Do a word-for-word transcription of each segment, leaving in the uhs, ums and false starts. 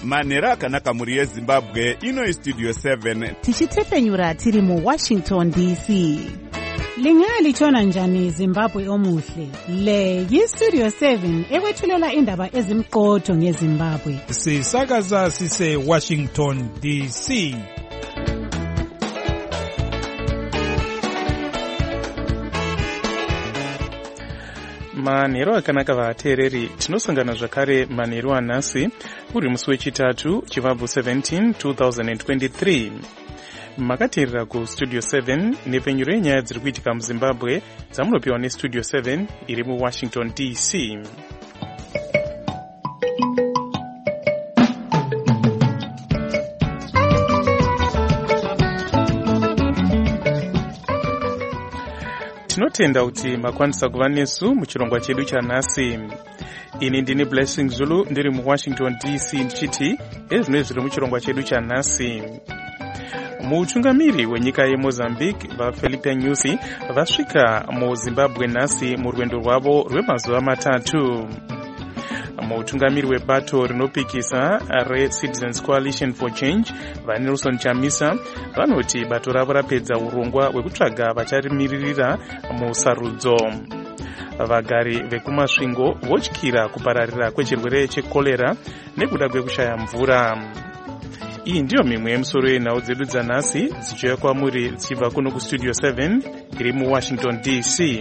manhero akanaka mhuri yezimbabwe. Ino istudio seven tichitepfenyura tiri muwashington D C. Lingalitshona njani Zimbabwe omuhle? Le yistudio seven ekwethulela indaba ezimqotho ngeZimbabwe. Sisakaza sise Washington D C. Manhero akanaka vateereri, tinosangana zvakare manhero anhasi uri musi wechitatu chivabvu seventeen two thousand twenty-three. Makateerera kustudio seven nepfenyuro yenyaya dziri kuitika muZimbabwe dzamunopiwa nestudio seven iri muWashington D C. Tinotenda kuti makwanisa kuva nesu muchirongwa chedu chanhasi. Ini ndini Blessing Zulu ndiri muWashington D C ndichiti ezvinoi zviri muchirongwa chedu chanhasi. Mutungamiri wenyika yeMozambique vaFelipe Nyusi vasvika muZimbabwe nhasi murwendo rwavo rwemazuva matatu. Mutungamiri webato rinopikisa reCitizens Coalition for Change vaNelson Chamisa vanoti bato ravo rapedza urongwa hwekutsvaga vacharimirira musarudzo. Vagari vekumasvingo votyira kupararira kwechirwere chekolera nekuda kwekushaya mvura. Iyi ndiyo mimwe yemusoro yenhau dzedu dzanhasi dzichiuya kwamuri dzichibva kuno kustudio seven iri muWashington D C.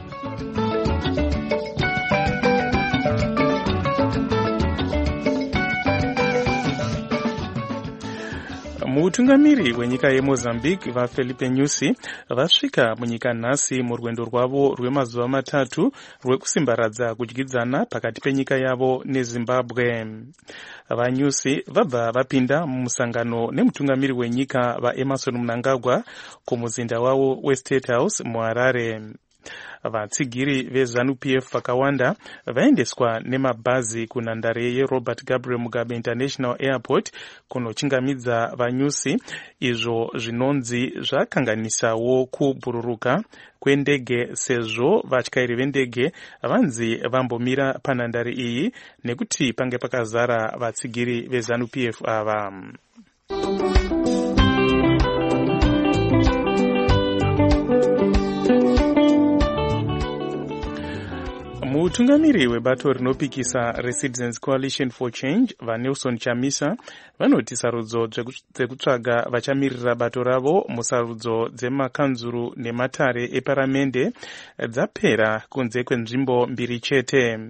Mutungamiri wenyika yeMozambique vaFelipe Nyusi vasvika munyika nhasi murwendo rwavo rwemazuva matatu rwekusimbaradza kudyidzana pakati penyika yavo neZimbabwe. VaNyusi vabva vapinda mumusangano nemutungamiri wenyika vaEmerson Mnangagwa kumuzinda wavo weState House muHarare. Vatsigiri veZANU P F vakawanda vaendeswa nemabhazi kunhandare yeRobert Gabriel Mugabe International Airport kunochingamidza vaNyusi, izvo zvinonzi zvakanganisawo kubhururuka kwendege sezvo vatyairi vendege vanzi vambomira panhandare iyi nekuti pange pakazara vatsigiri veZANU P F ava. Mutungamiri webato rinopikisa reCitizens Coalition for Change vaNelson Chamisa vanoti sarudzo dzekutsvaga vachamirira bato ravo musarudzo dzemakanzuru nematare eparamende dzapera kunze kwenzvimbo mbiri chete.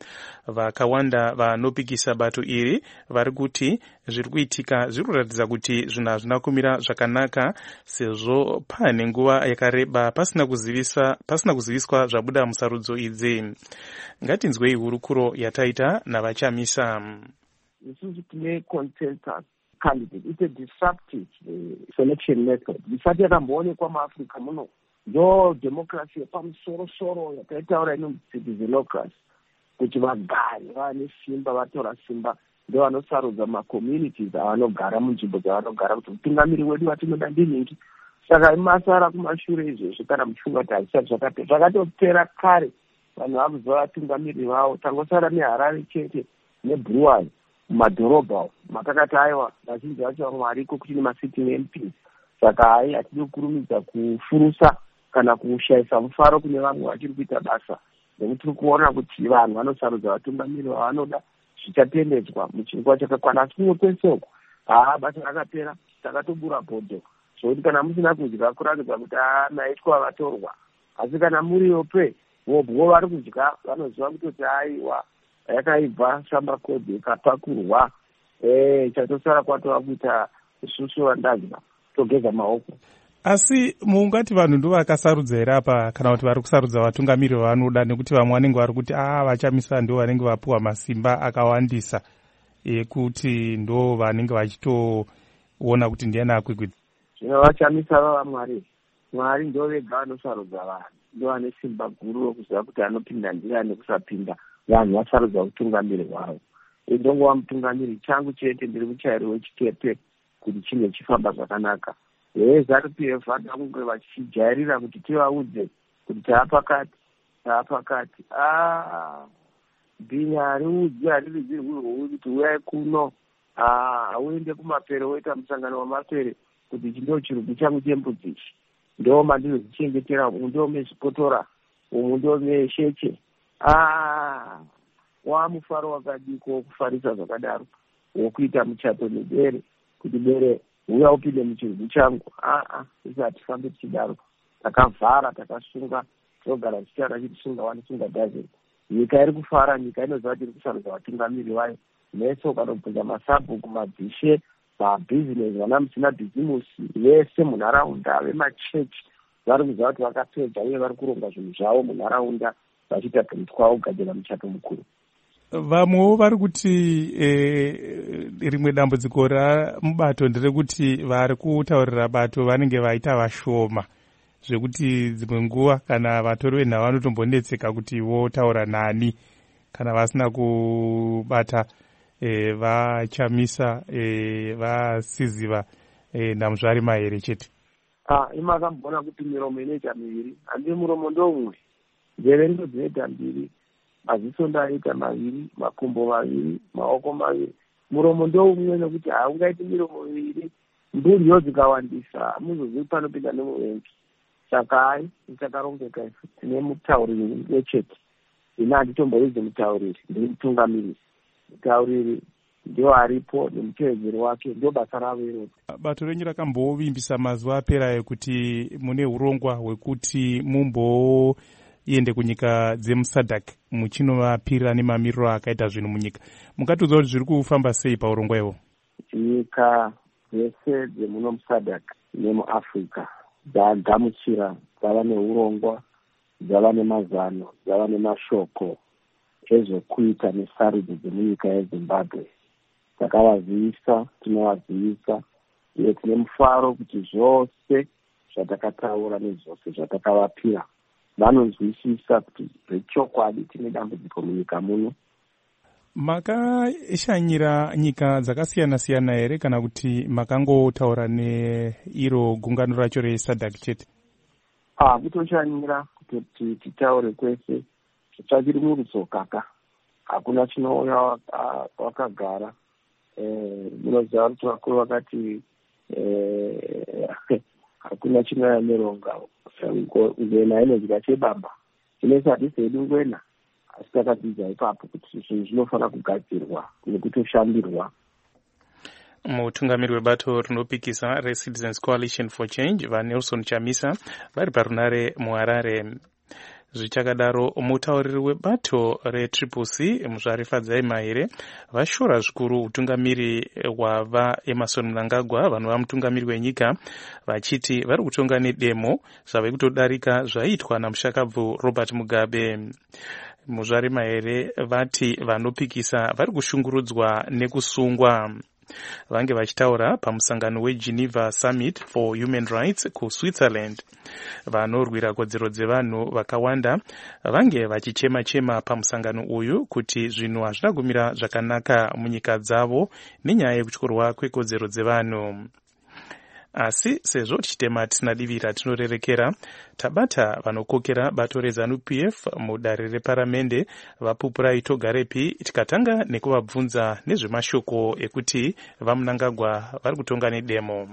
Vakawanda vanopikisa bato iri vari kuti zviri kuitika zviri kuratidza kuti zvinhu hazvina kumira zvakanaka sezvo pane nguva yakareba pasina kuzivisa pasina kuziviswa zvabuda musarudzo idzi. Ngatinzwei hurukuro yataita navaChamisa. Isusu tine consensus candidate. It's a disruptive uh, selection method. Isati yakamboonekwa muAfrica muno ndo democracy yepamusoro-soro yataitaura ino citizenocracy, kuti vagari vane simba vatora simba ndo vanosarudza macommunities avanogara munzvimbo dzavanogara kuti mutungamiri wedu watinoda ndinhingi. Saka masara kumashure izvezvi kana muchifungwa kuti hazvisati zvakapera, zvakatopera kare. Vanhu vakuziva vatungamiri vavo, tangosara neHarare chete neBruwan mumadhorobha matakati aiwa vazhinji vacho vamwe variko kuti nemasitting M Ps. Saka hai hatidi kukurumidza kufurusa kana kushayisa mufaro kune vamwe vachiri kuita basa, nekuti tiri kuona kuti vanhu vanosarudza vatungamiri vavanoda zvichatendedzwa muchinguva chakakwana. Asi kumwe kwese uku haa basa rakapera, takatobura bhodho zvokuti kana musina kudya kuratidza kuti haa maitwa vatorwa. Asi kana muriyope vobwo vari kudya vanoziva kutoti aiwa yakaibva samba kodhi ikapakurwa eh chatosara kwatova kuita isusu vandadya togeza maoko. Asi mungati vanhu ndo vakasarudza here apa kana kuti vari kusarudza vatungamiri vavanoda, nekuti vamwe vanenge vari kuti ah vaChamisa ndo vanenge vapuwa masimba akawandisa ekuti ndo vanenge vachitoona kuti ndiani akwikwidza. Zvino vaChamisa vava Mwari. Mwari ndo vega vanosarudza vanhu, ndo vane simba guru rokuziva kuti anopinda ndiani nekusapinda. Vanhu vasarudza utungamiri hwavo. Indongova mutungamiri changu chete ndiri muchairi wechikepe kuti chinge chifamba zvakanaka. VeZANU P F vada kunge vachijairira kuti tivaudze kuti taapakati taapakati. Ah, bhinya hariudzi haririgirwi rwouti uyai kuno hauende kumapere woita musangano wamapere kuti ichi ndo chirugu changu chembudzi ichi ndo mandinozvichengetera, umu ndo mezvipotora, umu ndo mesheche. Wamufaro wakadiko wokufarisa zvakadaro, wokuita muchato nebere, kuti bere uya upinde muchirugu changu. Aa isi hatifambi tichidaro, takavhara, takasunga, tinogara tichara chitisunga wani sunga dhazeni. Nyika iri kufara, nyika inoziva kuti iri kusarudza vatungamiri vayo. Neso ukanobvunza masabhuku, mabhishe, mabhizinesi, vana musina bhizimusi vese munharaunda, vemachechi vari kuziva kuti vakapedza uye vari kuronga zvinhu zvavo munharaunda vachiita pemutwa kugadzira muchato mukuru. Vamwewo vari kuti e, rimwe dambudziko ramubato nderekuti vari kutaurira bato vanenge vaita vashoma, zvekuti dzimwe nguva kana vatori venhau vanotombonetseka kuti votaura nani kana vasina kubata e, vachamisa e, vasiziva e, namuzvari mahere chete. Ah, imakambona kuti miromo inoita miviri, handi muromo ndomwe, nzeve ndo dzinoita mbiri, maziso ndaita maviri, makumbo maviri, maoko maviri. Muromo ndo umwe nekuti haungaiti miromo miviri, mburi yodzikawandisa muzozivi panopinda nemuvengi. Saka hai ichakarongeka isu tine mutauriri wechete. Ina handitomboridzi mutauriri, ndiri mutungamiriri. Mutauriri ndio aripo nemutevedzeri wake, ndio basa ravo iroro. Bato renyu rakambovimbisa mazuva apera ekuti mune urongwa hwekuti mumboende kunyika dzemusadhak muchinovapirira nemamiriro akaita zvinhu munyika. Mungatiudza kuti zviri kufamba sei paurongwa iwo? Nyika dzese dzemuno musadhak nemuafrica dzagamuchira, dzava neurongwa, dzava nemazano, dzava nemashoko ezvokuita nesarudzo dzemunyika yeZimbabwe. Takavazivisa, tinovazivisa, uye tine mufaro kuti zvose zvatakataura nezvose zvatakavapira vanonzwisisa kuti zvechokwadi tine dambudziko munyika muno. Makashanyira nyika dzakasiyana-siyana here kana kuti makangotaura neiro gungano racho resadhak chete? Ah, kutoshanyira kuti titaure kwese titsvakiri murudzokaka, hakuna chinouya wakagara. Munoziva kuti vakuru vakati hakuna chinouya neronga, ngwena inodya chebamba. Tinese hatisedi ngwena, asi takadzidza ipapo kuti zvinhu zvinofanira kugadzirwa nekutoshandirwa. Mutungamiri webato rinopikisa reCitizens Coalition for Change vaNelson Chamisa vari parunare muHarare. Zvichakadaro, mutauriri webato reTriple C muzvarifadzai mahere vashora zvikuru utungamiri hwava Emerson Mnangagwa, vanhu vamutungamiri wenyika, vachiti vari kutonga nedemo zvave kutodarika zvaiitwa namushakabvu Robert Mugabe. Muzvari mahere vati vanopikisa vari kushungurudzwa nekusungwa. Vange vachitaura pamusangano weGeneva Summit for Human Rights kuSwitzerland. Vanorwira kodzero dzevanhu vakawanda vange vachichema-chema pamusangano uyu kuti zvinhu hazvina kumira zvakanaka munyika dzavo nenyaya yekutyorwa kwekodzero dzevanhu. Asi sezvo tichitema tisina divi ratinorerekera, tabata vanokokera bato reZANU P F mudare reparamende vaPupurai Togarepi, tikatanga nekuvabvunza nezvemashoko ekuti vaMnangagwa vari kutonga nedemo.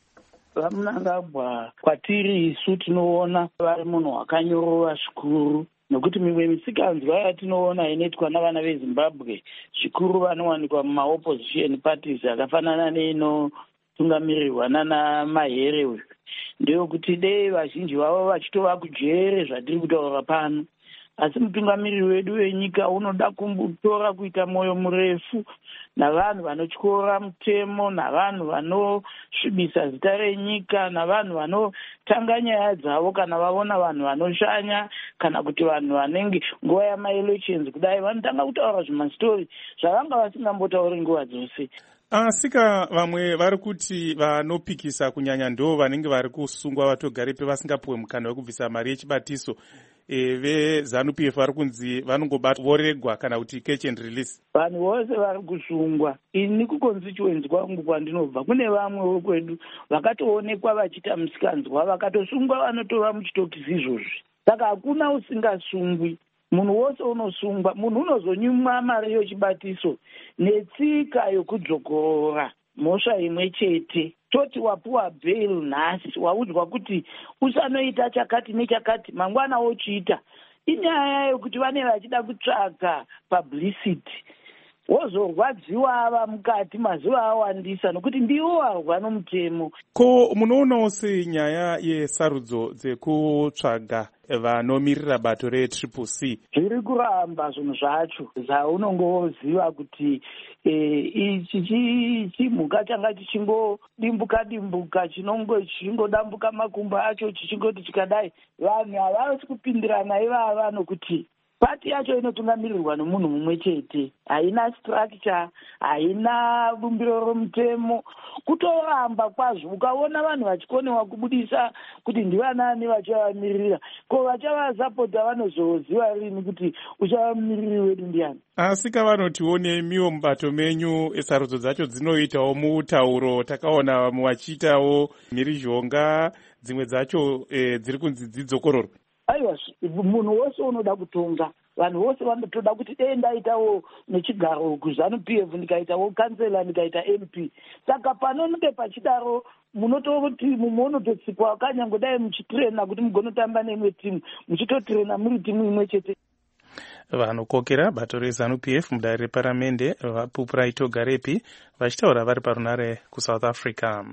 VaMnangagwa kwatiri isu tinoona vari munhu wakanyorova zvikuru, nokuti mimwe misikanzwa yatinoona inoitwa navana veZimbabwe zvikuru vanowanikwa mumaopposition parties akafanana neino tungamirirwa nana mahere uyu, ndeyokuti dei vazhinji vavo vachitova kujere zvatiri kutaura pano. Asi mutungamiriri wedu wenyika unoda kumbotora kuita mwoyo murefu navanhu vanotyora mutemo, navanhu vanosvibisa zita renyika, navanhu vanotanga nyaya dzavo kana vavona vanhu vanoshanya, kana kuti vanhu vanenge nguva yamaelections kudai vanotanga kutaura zvimastori zvavanga vasingambotauri nguva dzose. Asika vamwe vari kuti vanopikisa kunyanya ndo vanenge vari kusungwa vatogarepi vasingapuwe mukana wekubvisa mari yechibatiso. E, veZANU P F vari kunzi vanongobata voregwa kana kuti catch and release. Vanhu vose vari kusungwa. Ini kuconstituency kwangu kwandinobva kune vamwe vekwedu vakatoonekwa vachiita musikanzwa vakatosungwa vanotova muchitokisi izvozvi. Saka hakuna usingasungwi. munhu wose unosungwa, munhu unozonyimwa mari yechibatiso netsika yokudzokora mhosva imwe chete. Toti wapuwa bail nhasi, waudzwa kuti usanoita chakati nechakati, mangwana wochiita. Inyaya yokuti vane vachida kutsvaga publicity, wozorwadziwa ava mukati mazuva awandisa nokuti ndiwo warwa nomutemo. Ko munoonawo senyaya yesarudzo dzekutsvaga vanomirira bato retriple C zviri kuramba zvinhu zvacho zvaunongoziva kuti ichi chimhuka changa chichingodimbuka dimbuka chingodambuka makumbo acho chichingoti chikadai, vanhu havasi kupindirana ivava nokuti pati yacho inotungamirirwa nomunhu mumwe chete, haina structure, haina bumbiro romutemo. Kutoramba kwazvo ukaona vanhu vachikonewa kubudisa kuti ndivanani vachavamirira, ko vachavasapota vanozoziva rini kuti uchavamiriri wedu ndiani? Asi kavanotiwo nemiwo mubato menyu esarudzo dzacho dzinoitawo mutauro, takaona vamwe vachiitawo mhirizhonga, dzimwe dzacho e, dziri kunzi dzidzokororwa. Aiwa, munhu wose unoda kutonga, vanhu vose vanotoda kuti dei ndaitawo nechigaro kuZANU P F, ndikaitawo kansela, ndikaita M P. Saka panonge pachidaro munototi mumwe unototsikwa kanyangodai muchitrena kuti mugonotamba neimwe timu, muchitotrena muri timu imwe chete. Vanokokera bato reZANU P F mudare reparamende vaPupuraito Garepi vachitaura vari parunare kuSouth Africa.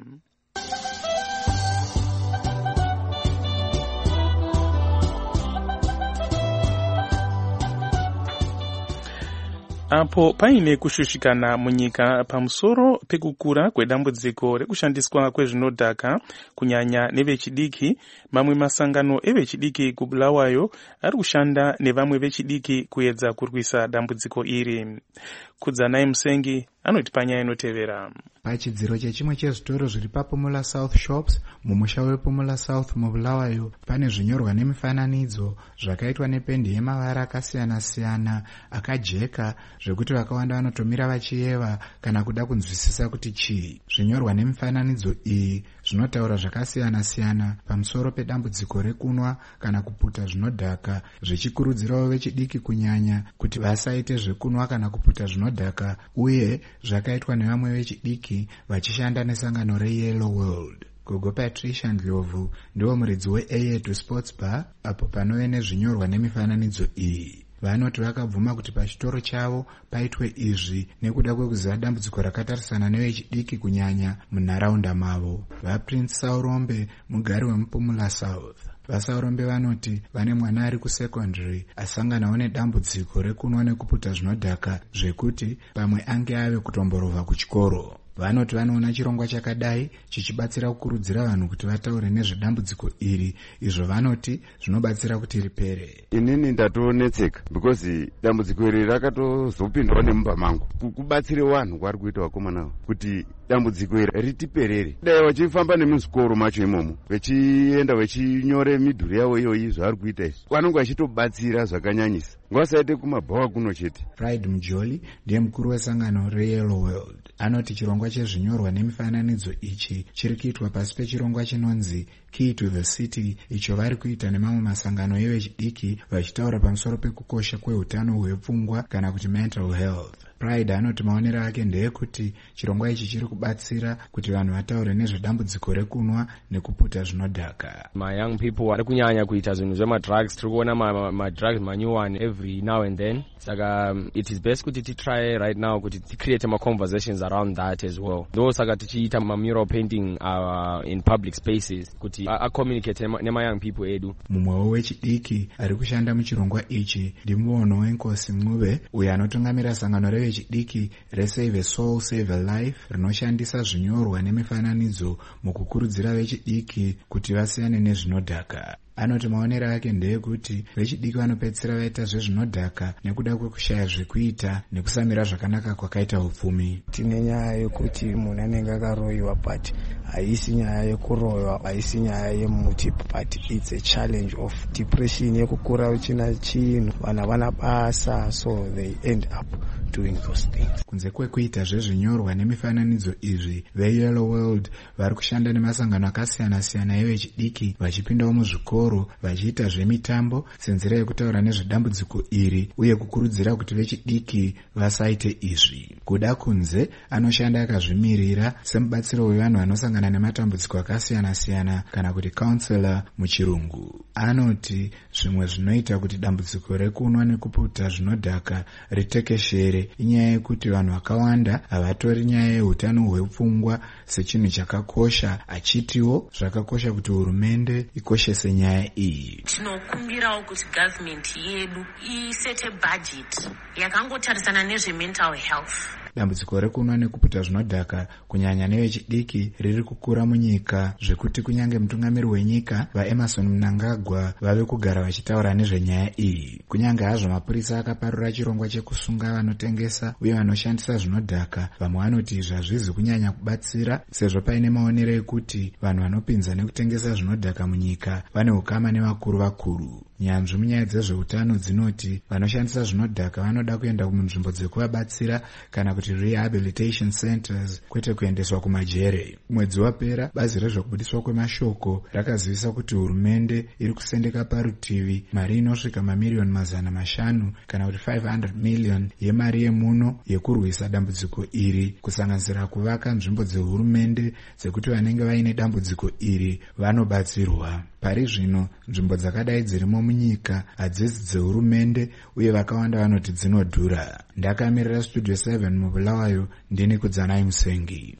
Apo paine kushushikana munyika pamusoro pekukura kwedambudziko rekushandiswa kwezvinodhaka kunyanya nevechidiki, mamwe masangano evechidiki kuBulawayo ari kushanda nevamwe vechidiki kuedza kurwisa dambudziko iri. Kudzanai Musengi anoti panyaya inotevera. Pachidziro chechimwe chezvitoro zviri paPumula South Shops mumusha wePumula South muBulawayo pane zvinyorwa nemifananidzo zvakaitwa nependi yemavara akasiyana-siyana akajeka zvekuti vakawanda vanotomira vachiyeva kana kuda kunzwisisa kuti chii. Zvinyorwa nemifananidzo iyi zvinotaura zvakasiyana-siyana pamusoro pedambudziko rekunwa kana kuputa zvinodhaka, zvichikurudzirawo vechidiki kunyanya kuti vasaite zvekunwa kana kuputa zvinodhaka, uye zvakaitwa nevamwe vechidiki vachishanda nesangano reYellow World. Gogo Patricia Ndlovu ndiwo muridzi weA yetu Sports Bar apo panove nezvinyorwa nemifananidzo iyi. Vanoti vakabvuma kuti pachitoro chavo paitwe izvi nekuda kwekuziva dambudziko rakatarisana nevechidiki kunyanya munharaunda mavo. VaPrince Saurombe, mugari wemuPumula South. VaSaurombe vanoti vane mwana ari kusekondari asanganawo nedambudziko rekunwa nekuputa zvinodhaka zvekuti pamwe ange ave kutomborova kuchikoro. Vanoti vanoona chirongwa chakadai chichibatsira kukurudzira vanhu kuti vataure nezvedambudziko iri, izvo vanoti zvinobatsira kuti ripere. Inini ndatonetseka because dambudziko iri rakatozopindwa nemumba mangu. Kubatsire vanhu kwari kuita vakomana kuti dambudziko iri ritiperere. Dai vachifamba nemuzvikoro macho imomo vechienda vechinyore midhuri yavo iyoyi zvavari kuita izvi, vanonge vachitobatsira zvakanyanyisa, ngavasaite kumabhawa kuno chete. Pride Mujoli ndiye mukuru wesangano reYellow World. Anoti chirongwa chezvinyorwa nemifananidzo ichi chiri kuitwa pasi pechirongwa chinonzi Key to the City, icho vari kuita nemamwe masangano evechidiki vachitaura pamusoro pekukosha kwehutano hwepfungwa kana kuti mental health. Pride anoti maonero ake ndeyekuti chirongwa ichi chiri kubatsira kuti vanhu vataure nezvedambudziko rekunwa nekuputa zvinodhaka. My young people vari kunyanya kuita zvinhu zvemadrugs, tiri kuona madrugs manyuwani every now and then. Saka um, it is best kuti titry right now kuti ticreate ma conversations around that as well. Ndo saka tichiita ma mural painting uh, in public spaces kuti a communicate nema young people edu. Mumwewo wechidiki ari kushanda muchirongwa ichi ndimuono wenkosi Mnuve, uyo anotungamira sangano revechidiki reSave a Soul Save a Life rinoshandisa zvinyorwa nemifananidzo mukukurudzira vechidiki kuti vasiyane nezvinodhaka. Anoti maonero ake ndeyekuti vechidiki vanopedzisira vaita zvezvinodhaka nekuda kwekushaya zvekuita nekusamira zvakanaka kwakaita upfumi. Tine nyaya yekuti munhu anenge akaroyiwa but haisi nyaya yekuroyiwa, haisi nyaya yemuti but it's a challenge of depression yekukura uchina chinhu, vanhu havana basa so they end up doing those things. Kunze kwekuita zvezvinyorwa nemifananidzo izvi, veYellow World vari kushanda nemasangano akasiyana-siyana evechidiki vachipindawo muzvikoro vachiita zvemitambo senzira yekutaura nezvedambudziko iri uye kukurudzira kuti vechidiki vasaite izvi. Kuda kunze anoshanda akazvimirira semubatsiro wevanhu vanosangana nematambudziko akasiyana-siyana kana kuti counselor muchirungu. Anoti zvimwe zvinoita kuti dambudziko rekunwa nekuputa zvinodhaka ritekeshere inyaya yekuti vanhu vakawanda havatori nyaya yeutano hwepfungwa sechinhu chakakosha, achitiwo zvakakosha kuti hurumende ikoshese nyaya iyi. Tinokumbirawo kuti government yedu isete budget yakangotarisana nezvemental health. Dambudziko rekunwa nekuputa zvinodhaka kunyanya nevechidiki riri kukura munyika zvekuti kunyange mutungamiri wenyika vaEmerson Mnangagwa vave kugara vachitaura nezvenyaya iyi. Kunyange hazvo mapurisa akaparura chirongwa chekusunga vanotengesa uye vanoshandisa zvinodhaka, vamwe vanoti izvi hazvizi kunyanya kubatsira sezvo paine maonero ekuti vanhu vanopinza nekutengesa zvinodhaka munyika vane ukama nevakuru vakuru. Nyanzvi munyaya dzezveutano dzinoti vanoshandisa zvinodhaka vanoda kuenda kunzvimbo dzekuvabatsira kana kuti rehabilitation centers kwete kuendeswa kumajere. Mwedzi wapera bazi rezvekubudiswa kwemashoko rakazivisa kuti hurumende iri kusendeka parutivi mari inosvika mamiliyoni mazana mashanu kana kuti five hundred million yemari yemuno yekurwisa dambudziko iri, kusanganisira kuvaka nzvimbo dzehurumende dzekuti vanenge vaine dambudziko iri vanobatsirwa. Pari zvino nzvimbo dzakadai dzirimo munyika hadzisi dzehurumende uye vakawanda vanoti dzinodhura. Ndakamirira Studio seven mubulawayo, ndini Kudzanai Musengi.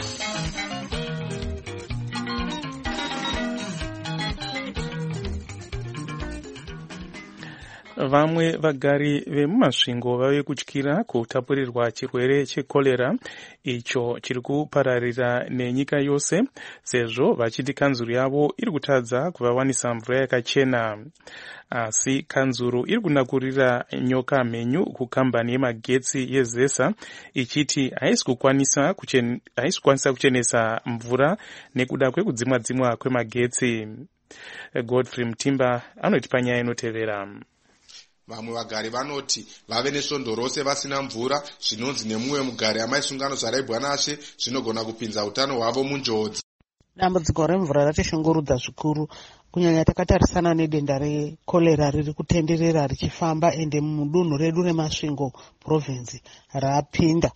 Vamwe vagari vemumasvingo vave kutyira kutapurirwa chirwere chekorera icho chiri kupararira nenyika yose sezvo vachiti kanzuru yavo iri kutadza kuvawanisa mvura yakachena. Asi kanzuru iri kunakurira nyoka mhenyu kukambani yemagetsi yeZESA ichiti haisi kukwanisa kuchen, haisi kukwanisa kuchenesa mvura nekuda kwekudzimwa dzimwa kwemagetsi. Godfrey Mtimba anoti panyaya inotevera. Vamwe vagari vanoti vave nesvondo rose vasina mvura, zvinonzi nemumwe mugari amaisungano zvaraibwa nashe zvinogona kupinza utano hwavo munjodzi. Dambudziko remvura ratishungurudza zvikuru, kunyanya takatarisana nedenda rekorera riri kutenderera richifamba ende mudunhu redu remasvingo province rapinda.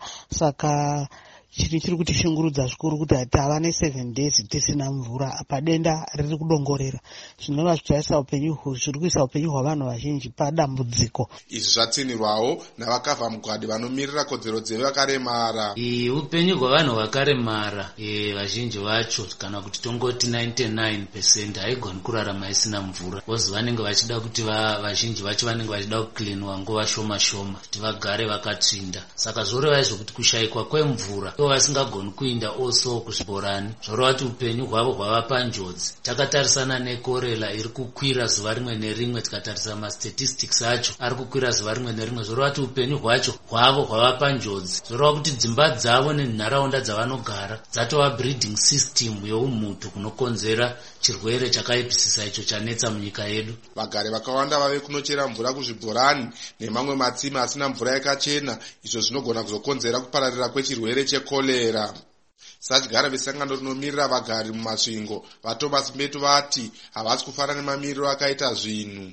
Saka chiri chiri kutishungurudza zvikuru kuti tava ne seven days tisina mvura apa denda riri kudongorera, zvinova zvichaisa upenyu zviri kuisa upenyu hwavanhu vazhinji padambudziko. Izvi zvatsinirwawo navakavha mugwadi vanomirira kodzero dzevakaremara. Upenyu hwavanhu vakaremara vazhinji vacho kana kuti tongoti ninety-nine percent haigoni kurarama isina mvura, vozi vanenge vachida kuti vazhinji vacho vanenge vachida kuklinwa nguva shoma shoma kuti vagare vakatsvinda. Saka zvoreva izvo kuti kushayikwa kwemvura ivo vasingagoni kuinda also kuzvibhorani, zvoreva kuti upenyu hwavo hwava panjodzi. Takatarisana nekorera iri kukwira zuva rimwe nerimwe, tikatarisa mastatistics acho ari kukwira zuva rimwe nerimwe, zvoreva kuti upenyu hwacho hwavo hwava panjodzi. Zvoreva kuti dzimba dzavo nenharaunda dzavanogara dzatova breeding system youmhutu kunokonzera chirwere chakaipisisa icho chanetsa munyika yedu. Vagari vakawanda vave kunochera mvura kuzvibhorani nemamwe matsime asina mvura yakachena, izvo zvinogona kuzokonzera kupararira kwechirwere chekorera. Sadyara vesangano rinomirira vagari mumasvingo vaThomas Mbeto vati havasi kufara nemamiriro akaita zvinhu.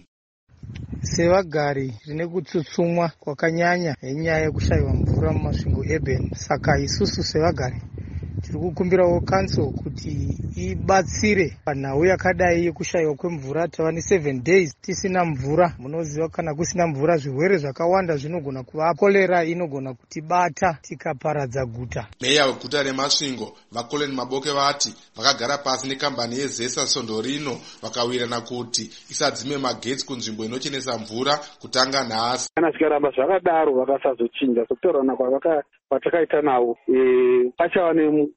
Sevagari rine kutsutsumwa kwakanyanya nenyaya yekushayiwa mvura mumasvingo urban. Saka isusu sevagari tiri kukumbirawo council kuti ibatsire panhau yakadai yekushayiwa kwemvura. Tava ne seven days tisina mvura. Munoziva kana kusina mvura zvirwere zvakawanda zvinogona kuva, korera inogona kutibata tikaparadza guta. Meya weguta remasvingo vaColin Maboke vati vakagara pasi nekambani yeZESA svondo rino vakawirana kuti isadzime magetsi kunzvimbo inochenesa mvura kutanga nhasi. Kana zvikaramba zvakadaro vakasazochinja sokutaurana kwatakaita navo pachava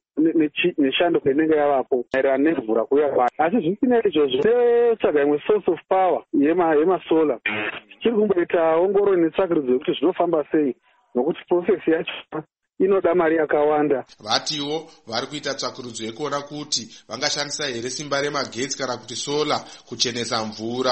neshando inenge yavapo maererano nemvura kuya kwayo. Asi zvisina izvozvo ndotsvaga imwe source of power yemasola chiri kumboita ongororo netsvakirudzo yekuti zvinofamba sei, nokuti process yacho inoda mari yakawanda. Vatiwo vari kuita tsvakirudzo yekuona kuti vangashandisa here simba remagetsi kana kuti sola kuchenesa mvura.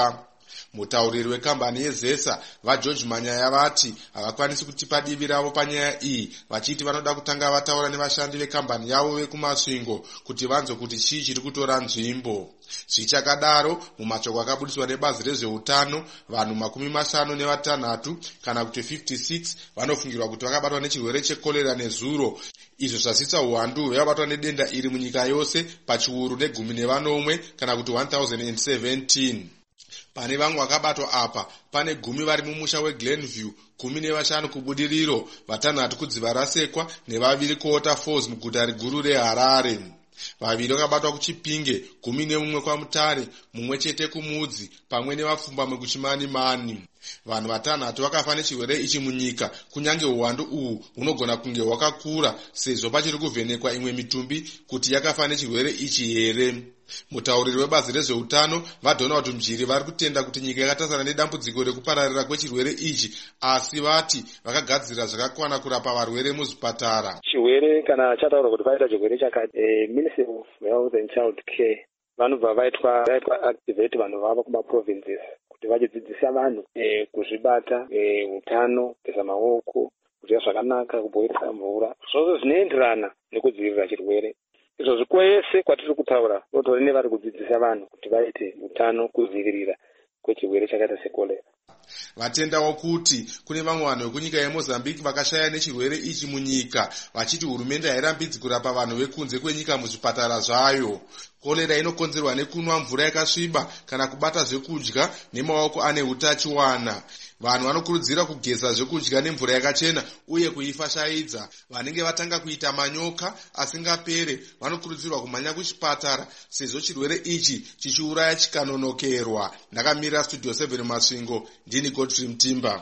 Mutauriri wekambani yezesa vageorge Manyaya vati havakwanisi kutipa divi ravo panyaya iyi, vachiti vanoda kutanga vataura nevashandi vekambani yavo vekumasvingo kuti vanzwe kuti chii chiri kutora nzvimbo. Zvichakadaro, mumashoko akabudiswa nebazi rezveutano, vanhu makumi mashanu nevatanhatu kana kuti fifty-six vanofungirwa kuti vakabatwa nechirwere chekorera nezuro, izvo zvasisa uwandu hwevabatwa nedenda iri munyika yose pachiuru negumi nevanomwe kana kuti one thousand seventeen. Pane vamwe vakabatwa apa, pane gumi vari mumusha weGlenview, gumi nevashanu kubudiriro, vatanhatu kudziva rasekwa nevaviri kuota Falls muguta riguru reHarare. Vaviri vakabatwa kuChipinge, gumi nemumwe kwaMutare, mumwe chete kuMudzi, pamwe nevapfumbamwe kuChimanimani. Vanhu vatanhatu vakafa nechirwere ichi munyika, kunyange uwandu uhu hunogona kunge hwakakura sezvo pachiri kuvhenekwa imwe mitumbi kuti yakafa nechirwere ichi here. Mutauriri webazi rezveutano vaDonald Mjiri vari kutenda kuti nyika yakatasana nedambudziko rekupararira kwechirwere ichi, asi vati vakagadzira zvakakwana kurapa varwere muzvipatara. Chirwere kana chataura kuti paita chirwere chakati, eh, Ministry of Health and Child Care vanobva vaitwa vaitwa activate vanhu vava kuma provinces kuti vachidzidzisa vanhu eh, kuzvibata eh, utano, kugeza maoko, kudya zvakanaka, kuboilisa mvura, zvose zvinoenderana nekudzivirira chirwere. Izvo zvikwese kwatiri kutaura votori nevari kudzidzisa vanhu kuti vaite utano kudzivirira kwechirwere chakaita sekorera. Vatendawo kuti kune vamwe vanhu vekunyika yeMozambique vakashaya nechirwere ichi munyika, vachiti hurumende hairambidzi kurapa vanhu vekunze kwenyika muzvipatara zvayo. Korera inokonzerwa nekunwa mvura yakasviba kana kubata zvekudya nemaoko ane utachiwana. Vanhu vanokurudzira kugeza zvekudya nemvura yakachena uye kuifashaidza. Vanenge vatanga kuita manyoka asingapere vanokurudzirwa kumhanya kuchipatara sezvo chirwere ichi chichiuraya chikanonokerwa. Ndakamira Studio seven Masvingo, ndini Godfrey Mtimba.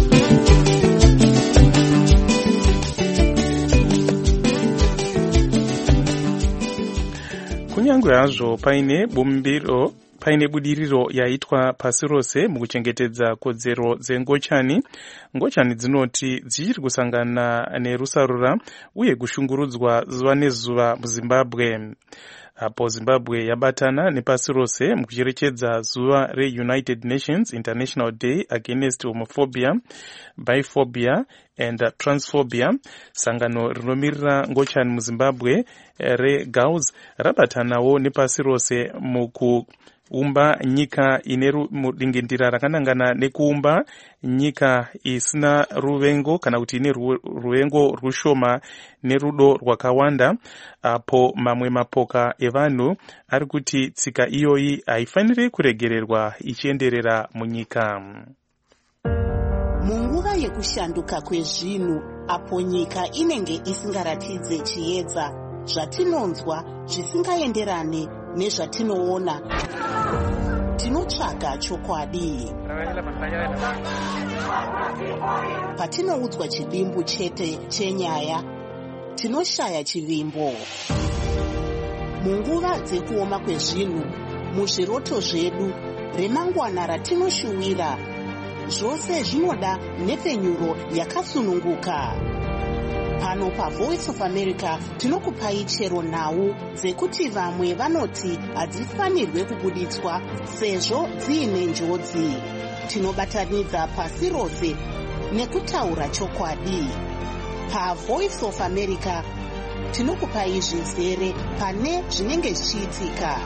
Kunyange hazvo paine bumbiro paine budiriro yaitwa pasi rose mukuchengetedza kodzero dzengochani, ngochani dzinoti dzichiri kusangana nerusarura uye kushungurudzwa zuva nezuva muZimbabwe. Apo Zimbabwe yabatana nepasi rose mukucherechedza zuva reUnited Nations International Day Against Homophobia, Biphobia and Transphobia, sangano rinomirira ngochani muZimbabwe reGAUS rabatanawo nepasi rose muku umba nyika ine mudingindira rakanangana nekuumba nyika isina ruvengo kana kuti ine ruvengo rushoma nerudo rwakawanda, apo mamwe mapoka evanhu ari kuti tsika iyoyi haifaniri kuregererwa ichienderera munyika. Munguva yekushanduka kwezvinhu, apo nyika inenge isingaratidze chiedza, zvatinonzwa zvisingaenderane nezvatinoona, tinotsvaga chokwadi. Patinoudzwa chivimbo chete chenyaya, tinoshaya chivimbo. Munguva dzekuoma kwezvinhu, muzviroto zvedu, remangwana ratinoshuwira, zvose zvinoda nhepfenyuro yakasununguka. Pano paVoice of America tinokupai chero nhau dzekuti vamwe vanoti hadzifanirwe kubuditswa sezvo dziine njodzi. Tinobatanidza pasi rose nekutaura chokwadi. PaVoice of America tinokupai zvizere pane zvinenge zvichiitika.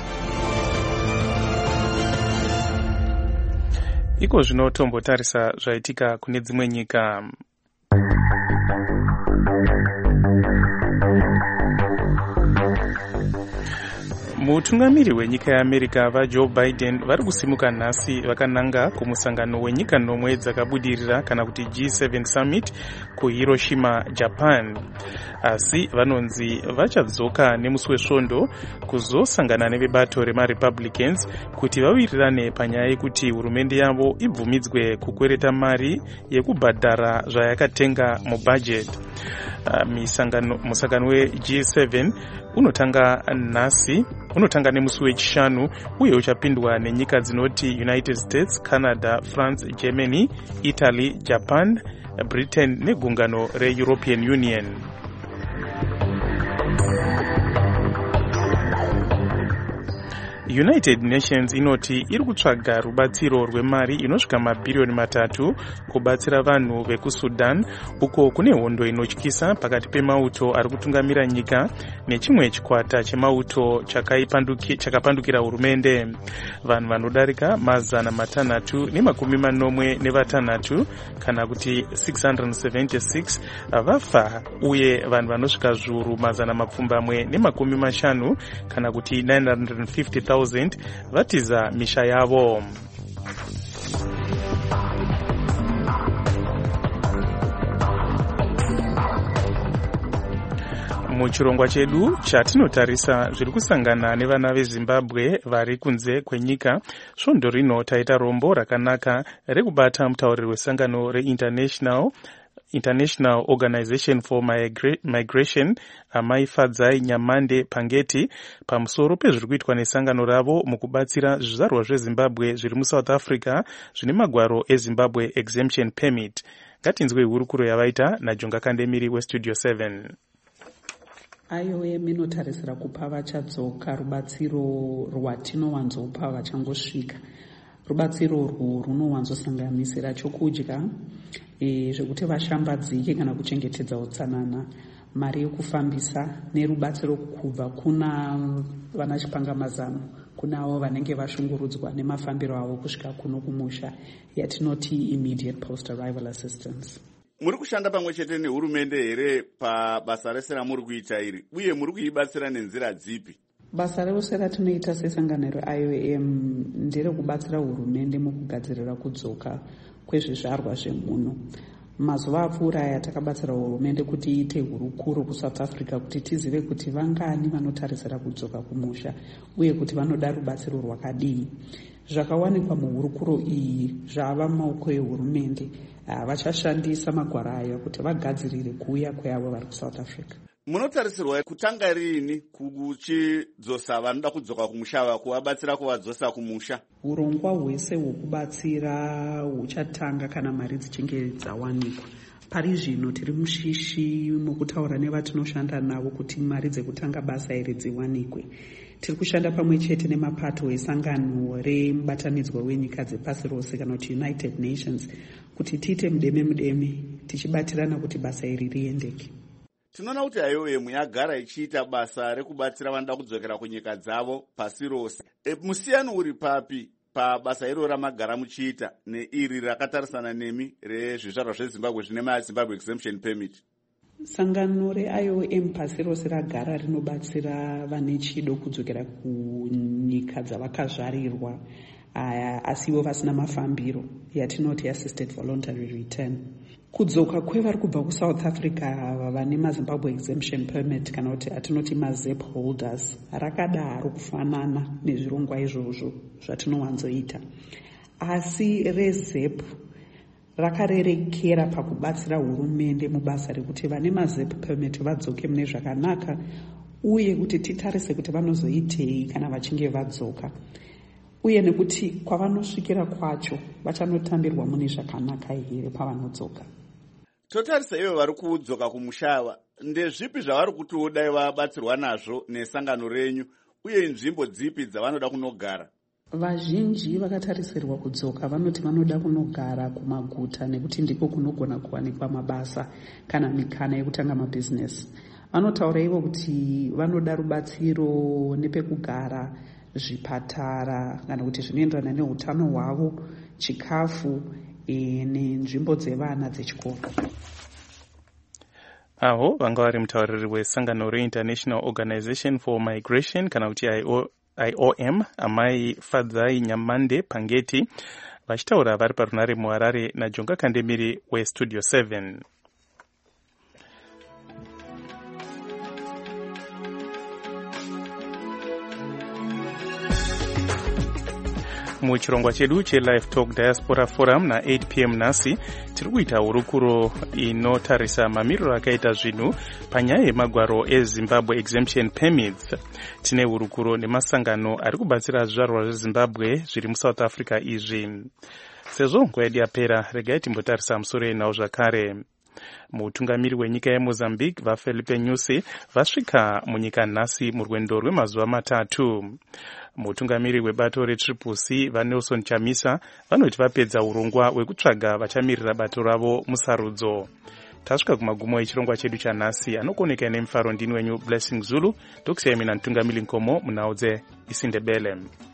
Iko zvino tombotarisa zvaitika kune dzimwe nyika. Mutungamiri wenyika yeAmerica vaJoe Biden vari kusimuka nhasi vakananga kumusangano wenyika nomwe dzakabudirira kana kuti G seven Summit kuHiroshima, Japan. Asi vanonzi vachadzoka nemusi wesvondo kuzosangana nevebato remaRepublicans kuti vawirirane panyaya yekuti hurumende yavo ibvumidzwe kukwereta mari yekubhadhara zvayakatenga mubudget. Uh, musangano weG seven unotanga nhasi unotanga nemusi wechishanu uye uchapindwa nenyika dzinoti United States, Canada, France, Germany, Italy, Japan, Britain negungano reEuropean Union. United Nations inoti iri kutsvaga rubatsiro rwemari inosvika mabhiriyoni matatu kubatsira vanhu vekusudan uko kune hondo inotyisa pakati pemauto ari kutungamira nyika nechimwe chikwata chemauto chakapandukira hurumende. Vanhu vanodarika mazana matanhatu nemakumi manomwe nevatanhatu kana kuti six hundred seventy-six vafa uye vanhu vanosvika zviuru mazana mapfumbamwe nemakumi mashanu kana kuti nine hundred fifty thousand vatiza misha yavo. Muchirongwa chedu chatinotarisa zviri kusangana nevana veZimbabwe vari kunze kwenyika, svondo rino taita rombo rakanaka rekubata mutauriri wesangano reInternational International Organization for Migra- Migration Amai Fadzai Nyamande Pangeti pamusoro pezviri kuitwa nesangano ravo mukubatsira zvizvarwa zveZimbabwe zviri muSouth Africa zvine magwaro eZimbabwe Exemption Permit. Ngatinzwe hurukuro yavaita naJonga Kandemiri weStudio seven. I O M inotarisira kupa vachadzoka rubatsiro rwatinowanzopa vachangosvika. Rubatsiro urwu runowanzosanganisira chokudya, e, zvekuti vashambadzike kana kuchengetedza utsanana, mari yekufambisa nerubatsiro kubva kuna vana chipangamazano, kuna avo vanenge vashungurudzwa nemafambiro avo kusvika kuno kumusha, yatinoti immediate post arrival assistance. Muri kushanda pamwe chete nehurumende here pabasa rese ramuri kuita iri, uye muri kuibatsira nenzira dzipi? Basa rose ratinoita sesangano reI O M ndere kubatsira hurumende mukugadzirira kudzoka kwezvizvarwa zvemunhu. Mazuva apfuura aya takabatsira hurumende kuti iite hurukuro kuSouth Africa kuti tizive kuti vangani vanotarisira kudzoka kumusha uye kuti vanoda rubatsiro rwakadii. Zvakawanikwa muhurukuro iyi zvava mumaoko ehurumende. Vachashandisa magwaro aya kuti vagadzirire kuuya kweavo vari kuSouth Africa. Munotarisirwa kutanga rini kuchidzosa vanoda kudzoka kumusha kuvabatsira kuvadzosa kumusha? Urongwa hwese hwokubatsira huchatanga kana mari dzichinge dzawanikwa. Pari zvino tiri mushishi mukutaura nevatinoshanda navo kuti mari dzekutanga basa iri dziwanikwe. Tiri kushanda pamwe chete nemapato esangano remubatanidzwa wenyika dzepasi rose kana kuti United Nations kuti tiite mudeme mudeme tichibatirana kuti basa iri riendeke. Tinoona kuti I O M yagara ichiita basa rekubatsira vanoda kudzokera kunyika dzavo pasi rose. E, musiyano uri papi pabasa iro ramagara muchiita neiri rakatarisana nemi rezvizvarwa zveZimbabwe zvine maZimbabwe Exemption Permit? Sangano reI O M pasi rose ragara rinobatsira vane chido kudzokera kunyika dzavakazvarirwa asiwo vasina mafambiro, yatinoti assisted voluntary return. Kudzoka kwevari kubva kuSouth Africa vane maZimbabwe Exemption Permit kana kuti atinoti maZEP holders rakadaro kufanana nezvirongwa izvozvo zvatinowanzoita, asi reZEP rakarerekera pakubatsira hurumende mubasa rekuti vane maZEP permit vadzoke mune zvakanaka uye kuti titarise kuti vanozoitei kana vachinge vadzoka, uye nekuti kwavanosvikira kwacho vachanotambirwa mune zvakanaka here pavanodzoka. Totarisa ivo vari kudzoka kumushava, ndezvipi zvavari kuti dai vabatsirwa nazvo nesangano renyu uye nzvimbo dzipi dzavanoda kunogara? Vazhinji vakatarisirwa kudzoka vanoti vanoda kunogara kumaguta nekuti ndiko kunogona kuwanikwa mabasa kana mikana yekutanga mabhizinesi. Vanotaura ivo kuti vanoda rubatsiro nepekugara, zvipatara kana kuti zvinoenderana neutano hwavo, chikafu e, nenzvimbo dzevana dzechikoro. Avo vanga vari mutauriri wesangano reInternational Organization for Migration kana kuti I O M Amai Fadzai Nyamande Pangeti vachitaura vari parunare muHarare naJonga Kandemiri weStudio seven. Muchirongwa chedu cheLive Talk Diaspora Forum na eight p m nhasi tiri kuita hurukuro inotarisa mamiriro akaita zvinhu panyaya yemagwaro eZimbabwe Exemption Permits. Tine hurukuro nemasangano ari kubatsira zvizvarwa zveZimbabwe zviri muSouth Africa izvi. Sezvo nguva yedu yapera, regai timbotarisa musoro yenhau zvakare. Mutungamiri wenyika yeMozambique vaFelipe Nyusi vasvika munyika nhasi murwendo rwemazuva matatu. Mutungamiri webato reTriple C vaNelson Chamisa vanoti vapedza urongwa hwekutsvaga vachamirira bato ravo musarudzo. Tasvika kumagumo echirongwa chedu chanhasi, anokoneka nemufaro ndini wenyu Blessing Zulu, ndokusiyai mina Ntungamiri Nkomo munhau dzeIsindebele.